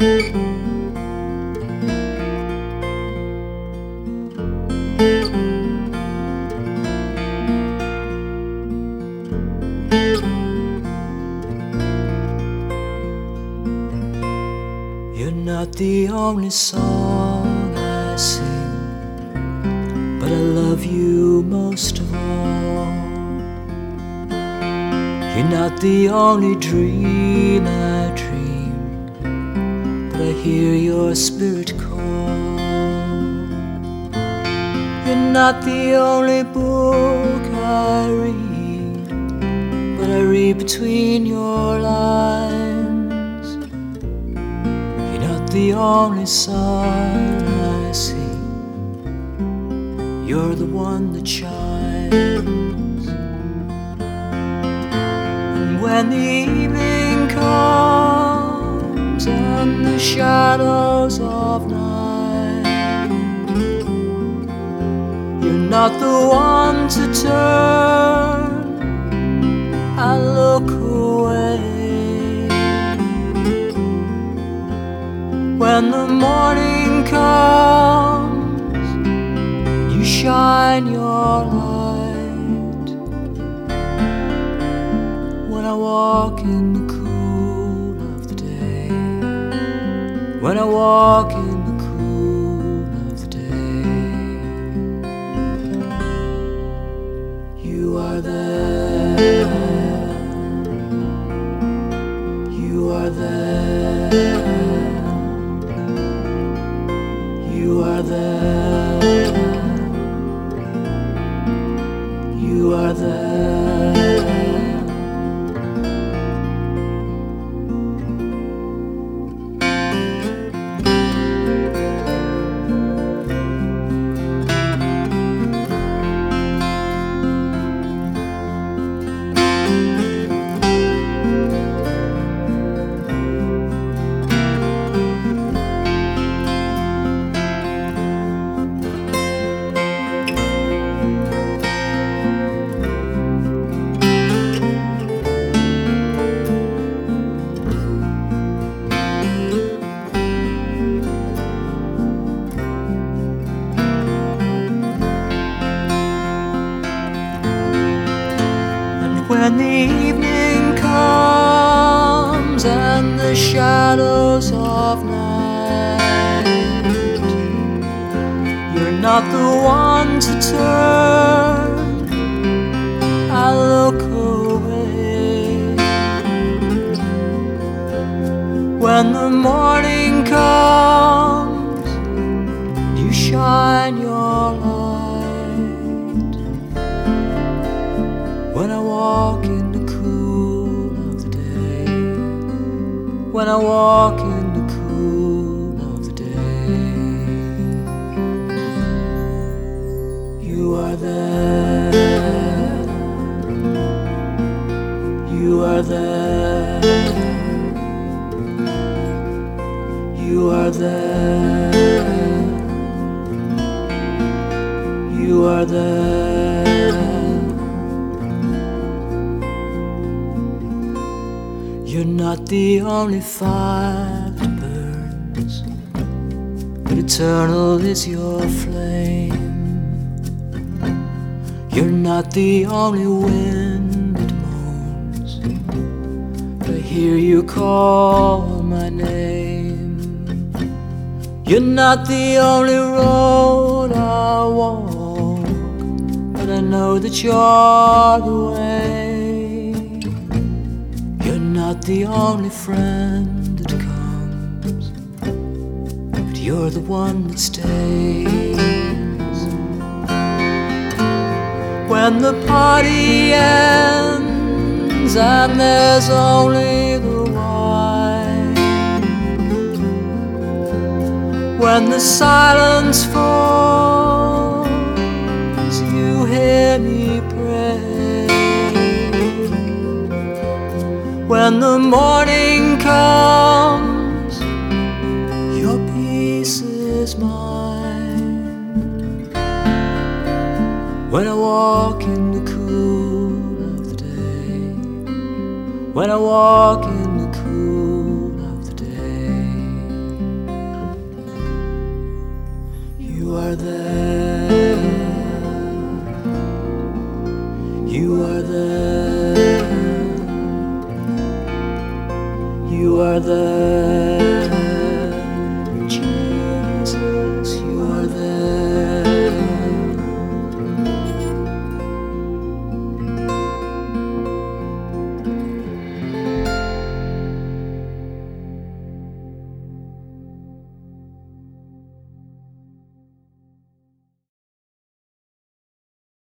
You're not the only song I sing, but I love you most of all. You're not the only dream I dream, but I hear your spirit call. You're not the only book I read, but I read between your lines. You're not the only sun I see, you're the one that shines. And when the evening comes and the shadows of night, you're not the one to turn and look away. When the morning comes, you shine your light. When I walk in the cool of the day, when I walk in the cool of the day, you are there, you are there, you are there, you are there. When the evening comes and the shadows of night, you're not the one to turn and look away. When the morning comes, you shine your light. When I walk in the cool of the day, when I walk in the cool of the day, you are there, you are there, you are there, you are there. You're not the only fire that burns, but eternal is your flame. You're not the only wind that moans, but I hear you call my name. You're not the only road I walk, but I know that you're the way. Not the only friend that comes, but you're the one that stays. When the party ends and there's only the wine, when the silence falls, you hear me pray. When the morning comes, your peace is mine. When I walk in the cool of the day, when I walk in the cool of the day, are there. You are there. You are there.